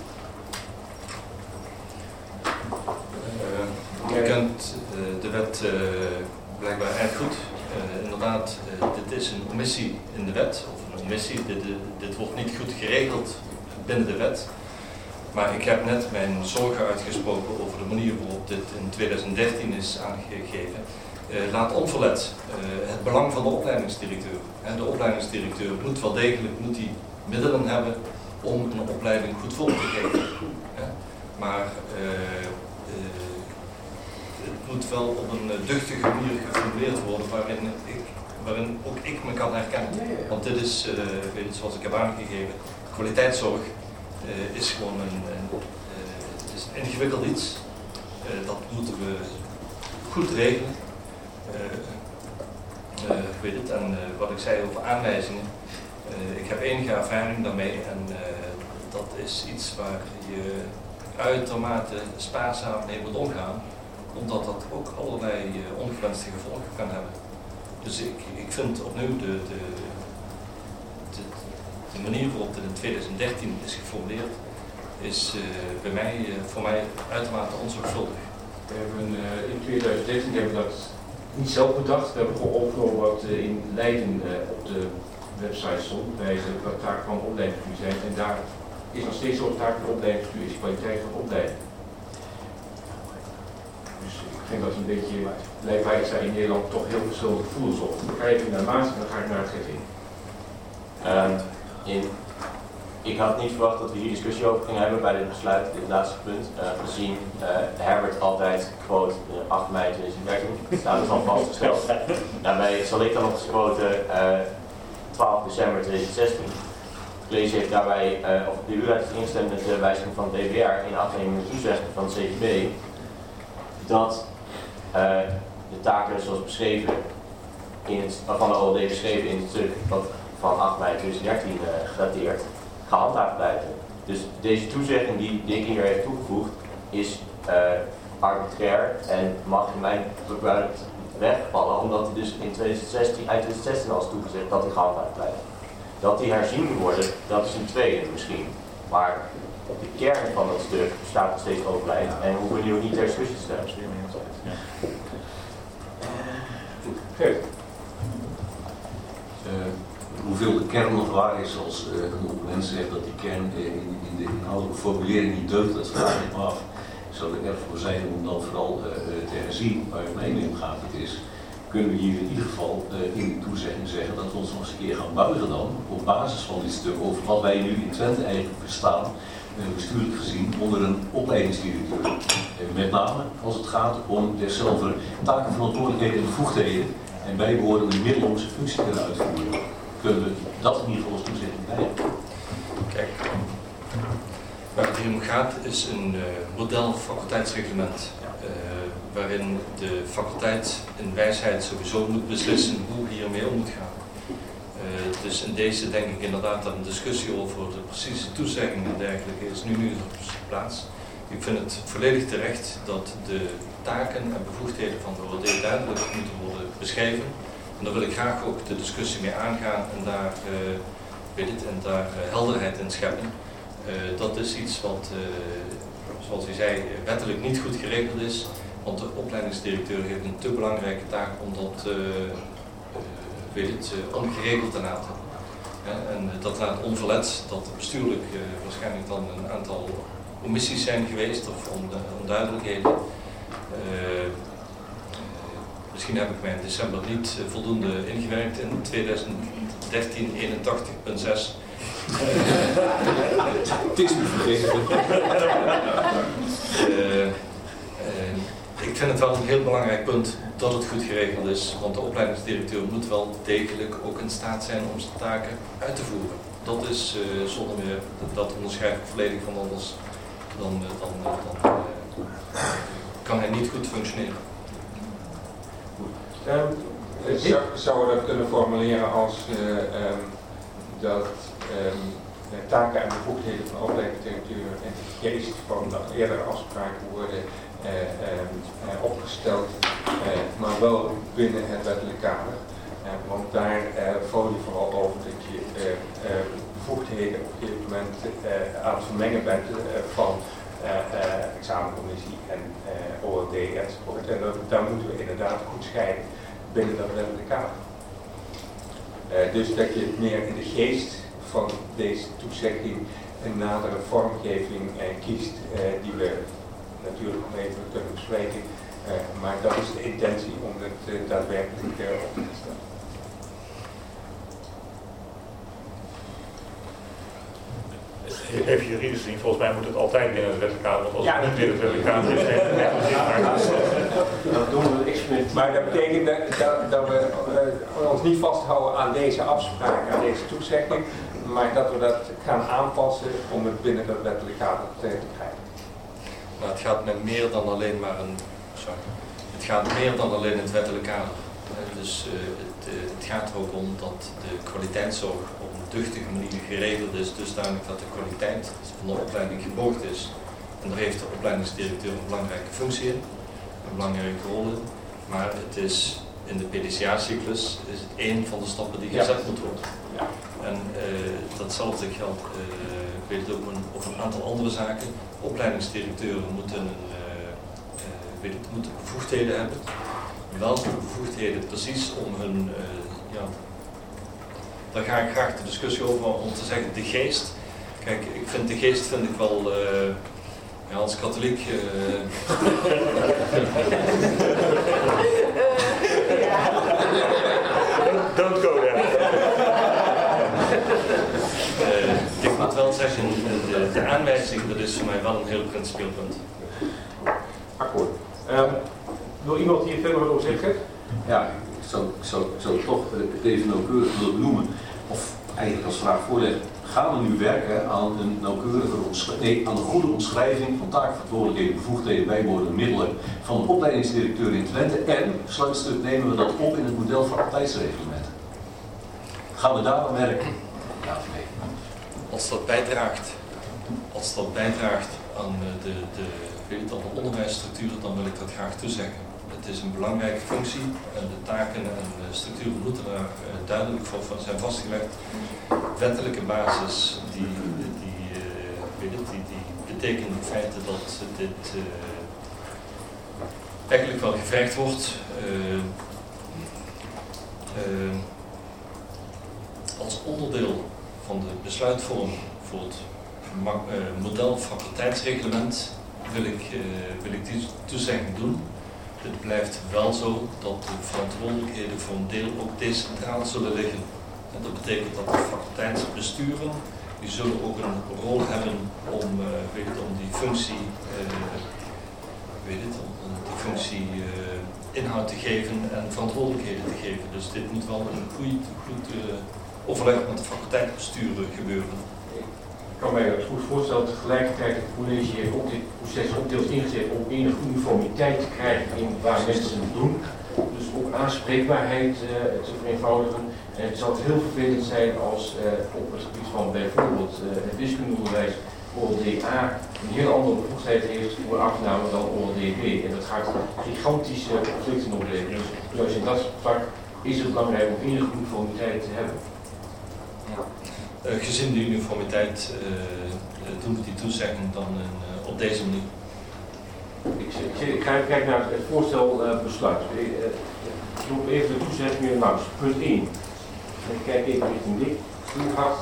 Je kent de wet blijkbaar erg goed. Inderdaad, dit is een omissie in de wet, of een omissie, dit wordt niet goed geregeld binnen de wet. Maar ik heb net mijn zorgen uitgesproken over de manier waarop dit in 2013 is aangegeven. Laat onverlet het belang van de opleidingsdirecteur. De opleidingsdirecteur moet wel degelijk die middelen hebben om een opleiding goed vorm te geven. Maar het moet wel op een duchtige manier geformuleerd worden waarin ook ik me kan herkennen. Want dit is, zoals ik heb aangegeven, kwaliteitszorg is gewoon is een ingewikkeld iets. Dat moeten we goed regelen. En wat ik zei over aanwijzingen, ik heb enige ervaring daarmee en dat is iets waar je uitermate spaarzaam mee moet omgaan, omdat dat ook allerlei ongewenste gevolgen kan hebben. Dus ik vind opnieuw de manier waarop dit in 2013 is geformuleerd, is voor mij uitermate onzorgvuldig. We hebben in 2013 hebben we dat niet zelf bedacht. We hebben gewoon opgenomen wat in Leiden op de website stond bij de taak van opleidingsbestuur zijn. En daar is nog steeds zo'n taak van opleidingsbestuur is kwaliteit van opleiding. Dus ik vind dat een beetje, blijkbaar is daar in Nederland toch heel verschillende gevoelens op. Dan ga je even naar Maas en dan ga ik naar het GV. Ik had niet verwacht dat we hier discussie over gingen hebben bij dit besluit, dit laatste punt. Gezien Herbert altijd quote 8 mei 2013, staat het al vastgesteld. Daarbij zal ik dan nog eens quoten 12 december 2016. Het college heeft daarbij, of de URAD is ingestemd met de wijziging van het DBR in afneming en toezegging van het CGB, dat de taken zoals beschreven van de OLD beschreven in het stuk wat van 8 mei 2013 gedateerd, gehandhaafd blijven. Dus deze toezegging die ik hier heb toegevoegd is arbitrair en mag in mijn gebruik wegvallen, omdat hij dus in 2016 al is toegezegd dat hij gehandhaafd blijft. Dat die herzien moet worden, dat is een tweede misschien. Maar de kern van dat stuk staat nog steeds overeind en hoeven we nu niet ter discussie te stellen. Hoeveel de kern nog waar is als een opponent zegt dat die kern in de inhoudelijke formulering niet deugt, dat vraag ik me af. Ik zou er erg voor zijn om dan vooral te herzien waar het mij mee om gaat. Het is, kunnen we hier in ieder geval in de toezegging zeggen dat we ons nog eens een keer gaan buigen dan, op basis van dit stuk, over wat wij nu in Twente eigenlijk verstaan bestuurlijk gezien onder een opleidingsdirecteur. Met name als het gaat om derzelfde taken, verantwoordelijkheden en bevoegdheden en bijbehorende middelen om zijn functie te kunnen uitvoeren. Kunnen we dat in ieder geval als toezegging krijgen? Kijk, waar het hier om gaat is een model faculteitsreglement. Waarin de faculteit in wijsheid sowieso moet beslissen hoe hiermee om moet gaan. Dus in deze denk ik inderdaad dat een discussie over de precieze toezegging en dergelijke is nu op zijn plaats. Ik vind het volledig terecht dat de taken en bevoegdheden van de OLD duidelijk moeten worden beschreven. En daar wil ik graag ook de discussie mee aangaan en daar, helderheid in scheppen. Dat is iets wat, zoals u zei, wettelijk niet goed geregeld is. Want de opleidingsdirecteur heeft een te belangrijke taak om dat ongeregeld te laten. En dat laat onverlet dat er bestuurlijk waarschijnlijk dan een aantal omissies zijn geweest of onduidelijkheden. Misschien heb ik mij in december niet voldoende ingewerkt in 2013 81.6. Het is niet vergeten. Ik vind het wel een heel belangrijk punt dat het goed geregeld is, want de opleidingsdirecteur moet wel degelijk ook in staat zijn om zijn taken uit te voeren. Dat is zonder meer, dat onderschrijf ik volledig van anders, dan kan hij niet goed functioneren. Zou we dat kunnen formuleren als dat taken en bevoegdheden van opleidingsdirecteur in de geest van de eerdere afspraken worden opgesteld, maar wel binnen het wettelijk kader. Want daar voel je vooral over dat je bevoegdheden op een gegeven moment aan het vermengen bent van examencommissie en OLD enzovoort. En daar moeten we inderdaad goed scheiden binnen dat wettelijk kader. Dus dat je het meer in de geest van deze toezegging een nadere vormgeving kiest die we natuurlijk nog even kunnen bespreken. Maar dat is de intentie om het daadwerkelijk op te stellen. Even juridisch gezien, volgens mij moet het altijd binnen het wettelijk kader, want als het niet binnen het wettelijk kader is, dat doen we expliciet. Maar dat betekent dat we ons niet vasthouden aan deze afspraak, aan deze toezegging, maar dat we dat gaan aanpassen om het binnen dat wettelijk kader te krijgen. Maar het gaat met meer dan alleen maar het gaat meer dan alleen het wettelijk kader. Dus het gaat er ook om dat de kwaliteitszorg op een duchtige manier geregeld is, dusdanig dat de kwaliteit van de opleiding geborgd is. En daar heeft de opleidingsdirecteur een belangrijke functie in, een belangrijke rol in. Maar het is in de PDCA-cyclus is het één van de stappen die gezet moet worden. Ja. En datzelfde geldt op een aantal andere zaken. Opleidingsdirecteuren moeten bevoegdheden hebben. Welke bevoegdheden precies om hun, daar ga ik graag de discussie over om te zeggen de geest. Kijk, de geest vind ik wel, als katholiek... Don't go there. Ik moet wel zeggen, de aanwijzing, dat is voor mij wel een heel principieel punt. Akkoord. Wil iemand hier verder wat over zeggen? Ja, ik zou toch even nauwkeurig willen benoemen, of eigenlijk als vraag voorleggen. Gaan we nu werken aan een aan een goede omschrijving van taakverantwoordelijkheden, bevoegdheden, bijbehorende middelen van de opleidingsdirecteur in Twente en sluitstuk nemen we dat op in het model faculteitsreglement? Gaan we daar aan werken? Ja of nee? Als dat bijdraagt aan de onderwijsstructuren, dan wil ik dat graag toezeggen. Het is een belangrijke functie en de taken en de structuren moeten daar duidelijk voor zijn vastgelegd. Wettelijke basis die betekent in feite dat dit eigenlijk wel gevraagd wordt als onderdeel van de besluitvorming voor het model faculteitsreglement wil ik die toezegging doen. Het blijft wel zo dat de verantwoordelijkheden voor een deel ook decentraal zullen liggen. En dat betekent dat de faculteitsbesturen die zullen ook een rol hebben om, om die functie, om die functie inhoud te geven en verantwoordelijkheden te geven. Dus dit moet wel een goed overleg met de faculteitsbesturen gebeuren. Ik kan mij dat goed voorstellen. Tegelijkertijd het college heeft ook dit proces ook deels ingezet om enige uniformiteit te krijgen in waar mensen het doen. Dus ook aanspreekbaarheid te vereenvoudigen. En het zou heel vervelend zijn als op het gebied van bijvoorbeeld het wiskundeonderwijs OLDA een heel andere bevoegdheid heeft voor afname dan OLDB. En dat gaat gigantische conflicten opleveren. Dus juist in dat vlak is het belangrijk om enige uniformiteit te hebben. Ja. Gezien die uniformiteit doen we die toezegging dan op deze manier. Ik ga even kijken naar het voorstel besluit. Ik roep even de toezeggingen langs. Punt 1. Ik kijk even richting Dick. Hoe hard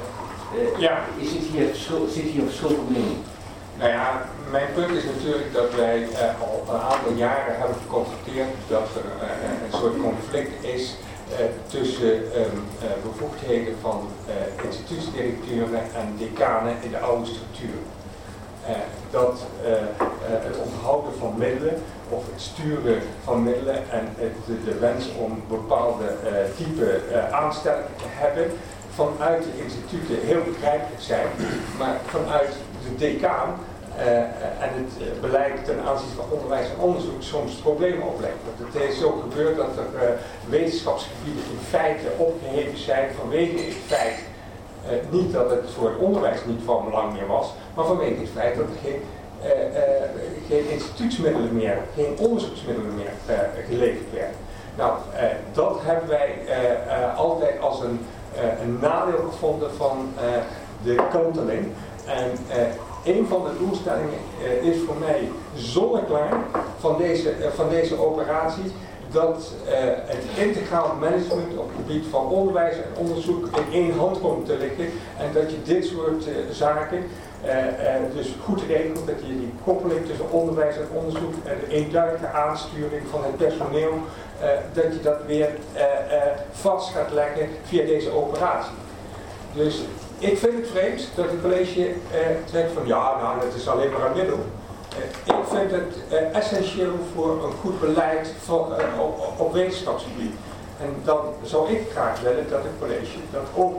zit hier een verschil van mening? Nou ja, mijn punt is natuurlijk dat wij al een aantal jaren hebben geconstateerd dat er een soort conflict is tussen bevoegdheden van instituutsdirecteuren en decanen in de oude structuur. Dat het onthouden van middelen of het sturen van middelen en de wens om bepaalde type aanstellingen te hebben vanuit de instituten heel begrijpelijk zijn, maar vanuit de decaan en het beleid ten aanzien van onderwijs en onderzoek soms problemen oplevert. Het is zo gebeurd dat er wetenschapsgebieden in feite opgeheven zijn vanwege het feit, niet dat het voor het onderwijs niet van belang meer was, maar vanwege het feit dat er geen instituutsmiddelen meer, geen onderzoeksmiddelen meer geleverd werden. Nou, dat hebben wij altijd als een nadeel gevonden van de kanteling. En een van de doelstellingen is voor mij zonneklaar van deze operatie dat het integraal management op het gebied van onderwijs en onderzoek in één hand komt te liggen en dat je dit soort zaken dus goed regelt, dat je die koppeling tussen onderwijs en onderzoek en de eenduidige aansturing van het personeel, dat je dat weer vast gaat leggen via deze operatie. Dus ik vind het vreemd dat het college zegt van ja, nou dat is alleen maar een middel. Ik vind het essentieel voor een goed beleid op wetenschapsgebied. En dan zou ik graag willen dat het college dat ook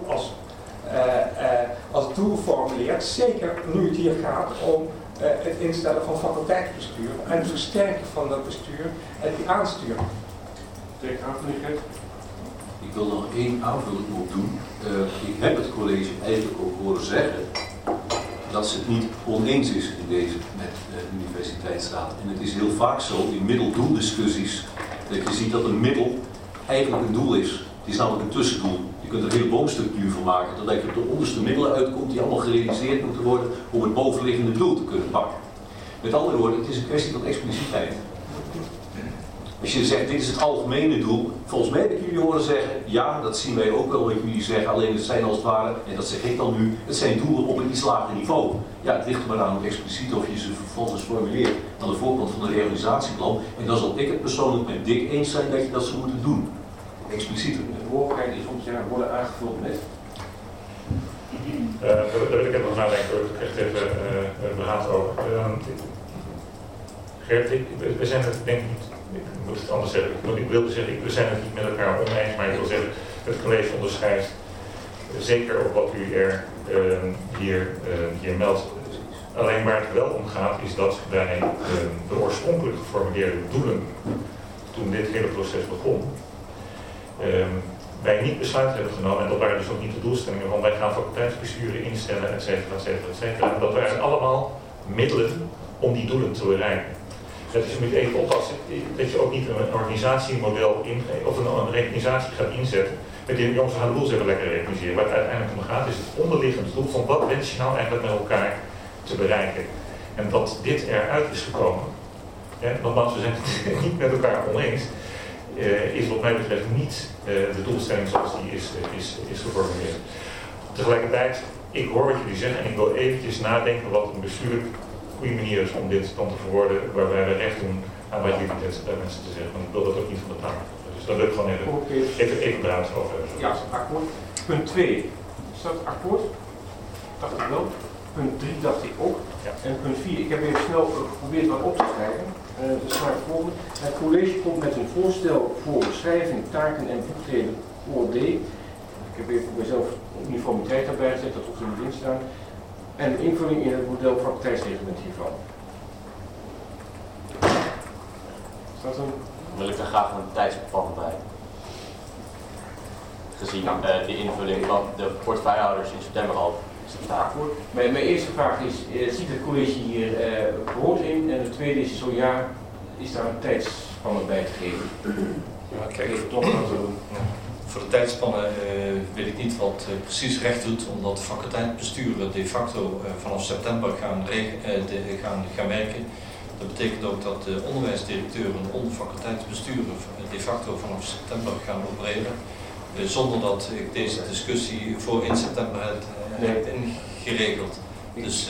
als doel formuleert, zeker nu het hier gaat om het instellen van faculteitsbestuur en het versterken van dat bestuur en die aansturing. Ik wil nog één aanvulling op doen. Ik heb het college eigenlijk ook horen zeggen dat ze het niet oneens is in deze met de universiteitsraad. En het is heel vaak zo in middel-doel-discussies dat je ziet dat een middel eigenlijk een doel is. Het is namelijk een tussendoel. Je kunt er een hele boomstructuur van maken, totdat je op de onderste middelen uitkomt die allemaal gerealiseerd moeten worden om het bovenliggende doel te kunnen pakken. Met andere woorden, het is een kwestie van expliciteit. Als je zegt, dit is het algemene doel, volgens mij heb ik jullie horen zeggen, ja, dat zien wij ook wel wat jullie zeggen, alleen het zijn als het ware, en dat zeg ik dan nu, het zijn doelen op een iets lager niveau. Ja, het ligt er maar aan hoe expliciet of je ze vervolgens formuleert aan de voorkant van een realisatieplan, en dan zal ik het persoonlijk met Dick eens zijn dat je dat zou moeten doen. Explicieter. De mogelijkheid is om te worden aangevuld met. Daar wil ik even nog nadenken, daar heb ik echt even beraad over. Gert, we zijn het denk ik niet, ik moet het anders zeggen, ik wilde zeggen, we zijn het niet met elkaar oneens, maar ik wil zeggen, het college onderscheidt, zeker op wat u er hier meldt. Alleen waar het wel om gaat, is dat bij de oorspronkelijk geformuleerde doelen, toen dit hele proces begon, wij niet besluit hebben genomen, en dat waren dus ook niet de doelstellingen van wij gaan faculteitsbesturen instellen, et cetera, et cetera, et cetera. En dat waren allemaal middelen om die doelen te bereiken. Dus je moet even oppassen dat je ook niet een organisatiemodel of een organisatie gaat inzetten met die jongens gaan de boel even lekker realiseren. Waar het uiteindelijk om gaat is het onderliggende doel van wat wens je nou eigenlijk met elkaar te bereiken. En dat dit eruit is gekomen, nogmaals, we zijn het niet met elkaar oneens, is wat mij betreft niet de doelstelling zoals die is geformuleerd. Tegelijkertijd, ik hoor wat jullie zeggen en ik wil eventjes nadenken wat een bestuurlijk goede manier is om dit dan te verwoorden, waarbij we recht doen aan wat jullie net mensen te zeggen. Want ik wil dat ook niet van de tafel. Dus daar wil ik gewoon even beraad over. Ja, akkoord. Punt 2. Is dat akkoord? dacht ik wel. Punt 3 dacht ik ook. Ja. En punt 4, ik heb even snel geprobeerd wat op te schrijven. Dat is maar het volgende. Het college komt met een voorstel voor beschrijving, taken en bevoegdheden OLD. Ik heb even voor mezelf uniformiteit daarbij gezet, dat hoeft er niet in staan. En invulling in het model faculteitsreglement hiervan. Is dat een... Wil ik daar graag een tijdsplan bij. Gezien de invulling van de portefeuillehouders in september al staat. Mijn eerste vraag is, ziet het college hier brood in? En de tweede is, zo ja, is daar een tijdspanne bij te geven? Ja, kijk, Even toch wat doen. voor de tijdspannen weet ik niet wat precies recht doet, omdat de faculteitsbesturen de facto vanaf september gaan werken. Dat betekent ook dat de onderwijsdirecteuren onder faculteitsbesturen de facto vanaf september gaan opereren. Zonder dat ik deze discussie voor 1 september heb ingeregeld. Dus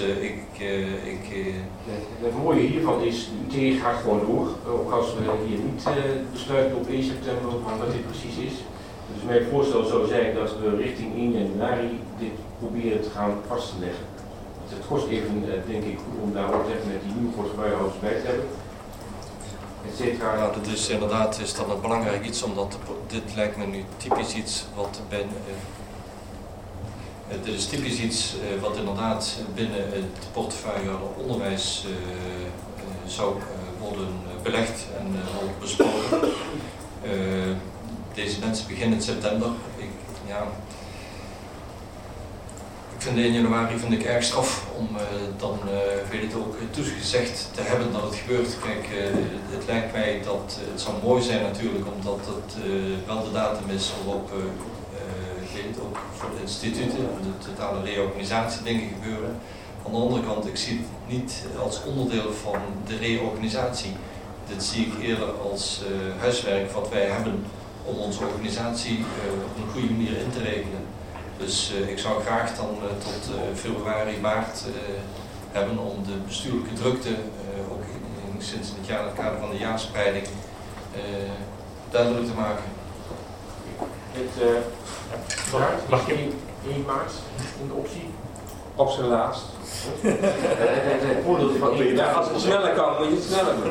het mooie hiervan is, de UT gaat gewoon door. Ook als we hier niet besluiten op 1 september van wat dit precies is. Dus mijn voorstel zou zijn dat we richting 1 januari dit proberen te gaan vast te leggen. Het kost even, denk ik, goed om daar ook met die nieuwe portefeuillehouders bij te hebben. Ja, dat is inderdaad is dat een belangrijk iets, omdat dit lijkt me nu typisch iets wat dit is typisch iets wat inderdaad binnen het portefeuille onderwijs zou worden belegd en worden besproken. Deze mensen beginnen in september. Ik vind 1 januari vind ik erg straf om dan weet het ook toegezegd te hebben dat het gebeurt. Kijk, het lijkt mij dat het zou mooi zijn natuurlijk, omdat het wel de datum is waarop ook voor de instituten en de totale reorganisatie dingen gebeuren. Aan de andere kant, ik zie het niet als onderdeel van de reorganisatie. Dit zie ik eerder als huiswerk wat wij hebben om onze organisatie op een goede manier in te regelen. Dus ik zou graag dan tot februari, maart hebben om de bestuurlijke drukte, ook sinds het jaar in het kader van de jaarspreiding, duidelijk te maken. Mag je 1 maart een optie? Op zijn laatst. Ja, als het sneller kan, moet je het sneller doen.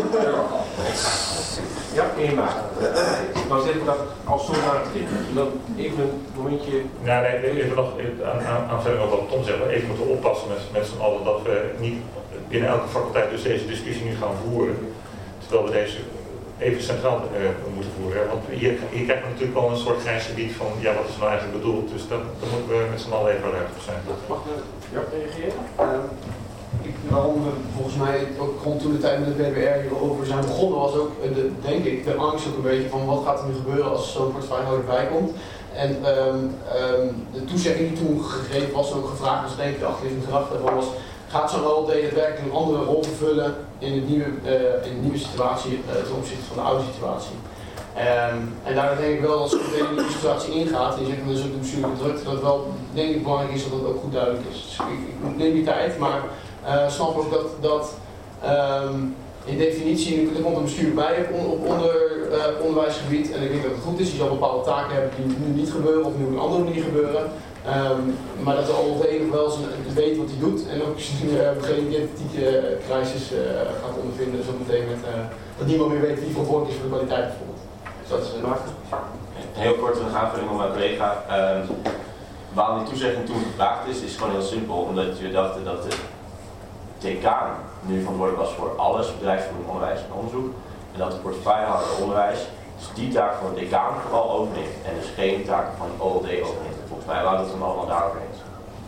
Ja, 1 maart. Dan zet ik dat als zodanig in. Dan even een momentje. Ja, nee, even nog aanvulling op wat Tom zegt. We even moeten oppassen met z'n allen dat we niet binnen elke faculteit dus deze discussie nu gaan voeren. Terwijl we deze even centraal moeten voeren. Want hier krijgen we natuurlijk wel een soort grijs gebied van ja, wat is nou eigenlijk bedoeld. Dus daar moeten we met z'n allen even ruimte op zijn. Mag ik reageren? Waarom we volgens mij ook rond toen de tijd met de PBR hierover zijn begonnen, was ook denk ik de angst ook een beetje van wat gaat er nu gebeuren als zo'n portefeuillehouder bij komt. En de toezegging die toen gegeven was, ook gevraagd, dus denk ik de achterliggende gedachte daarvan was, gaat zo'n OLD daadwerkelijk een andere rol vervullen in de nieuwe situatie ten opzichte van de oude situatie. En daar denk ik wel, als je meteen in de nieuwe situatie ingaat, en je zegt dus ook de bestuurlijke drukte, dat het wel denk ik belangrijk is dat het ook goed duidelijk is. Dus ik neem die tijd, maar snap ook dat in definitie, er komt een bestuur bij op onderwijsgebied en ik denk dat het goed is, je zal bepaalde taken hebben die nu niet gebeuren of nu op een andere manier gebeuren. Maar dat de OLD nog wel eens weet wat hij doet en ook geen identitieke crisis gaat ondervinden, zo meteen met dat niemand meer weet wie verantwoordelijk is voor de kwaliteit bijvoorbeeld. Dus dat is heel kort een aanvulling op mijn collega. Waarom die toezegging toen gevraagd is gewoon heel simpel, omdat we dachten dat de decaan nu verantwoordelijk was voor alles, bedrijfsvoering, onderwijs en onderzoek, en dat de portefeuillehouder onderwijs dus die taak van de decaan vooral overneemt en dus geen taken van de OLD overneemt. Volgens mij waren we het allemaal daarover eens.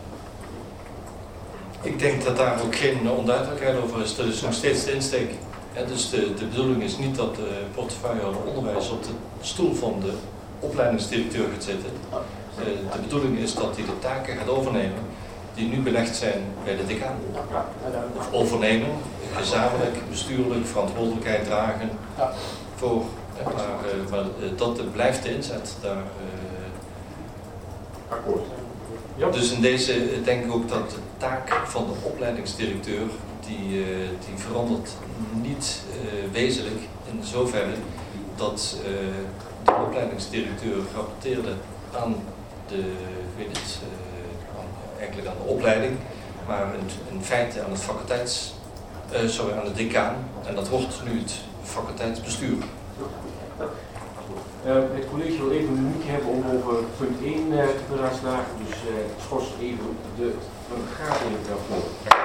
Ik denk dat daar ook geen onduidelijkheid over is. Dat is nog steeds de insteek. Ja, dus de bedoeling is niet dat de portefeuillehouder onderwijs op de stoel van de opleidingsdirecteur gaat zitten. De bedoeling is dat hij de taken gaat overnemen die nu belegd zijn bij de decaan. Of overnemen, gezamenlijk, bestuurlijk, verantwoordelijkheid dragen voor. Maar dat blijft de inzet daar. Akkoord. Ja. Dus in deze denk ik ook dat de taak van de opleidingsdirecteur die verandert niet wezenlijk in zoverre dat de opleidingsdirecteur rapporteerde aan de eigenlijk aan de opleiding, maar in feite aan het aan de decaan. En dat wordt nu het faculteitsbestuur. Het college wil even een minuutje hebben om over punt 1 te beraadslagen, dus schors even de vergadering daarvoor.